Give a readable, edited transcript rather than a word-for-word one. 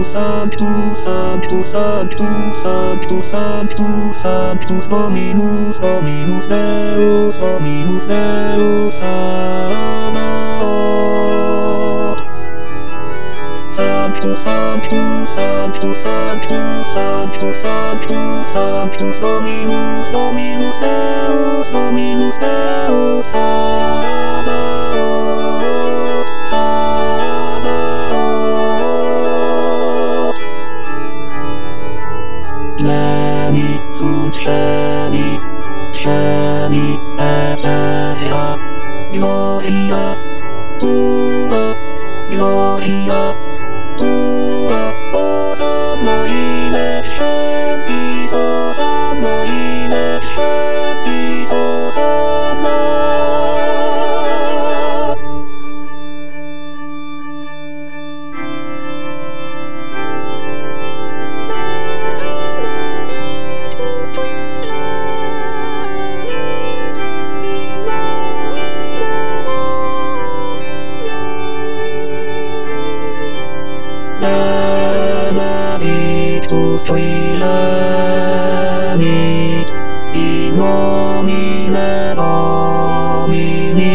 Sanctus Dominus, Dominus Deus, Dominus Deus Sabaoth. Sanctus, Sanctus, Sanctus, Sanctus, Sanctus, Sanctus, Sanctus Dominus, Dominus Deus, Dominus Deus Sabaoth, Sabaoth. Cieli, sud cieli, cieli et terra, gloria tua, gloria tua, Hosanna in excelsis, Hosanna in excelsis, Hosanna. Benedictus qui venit, in nomine Domini.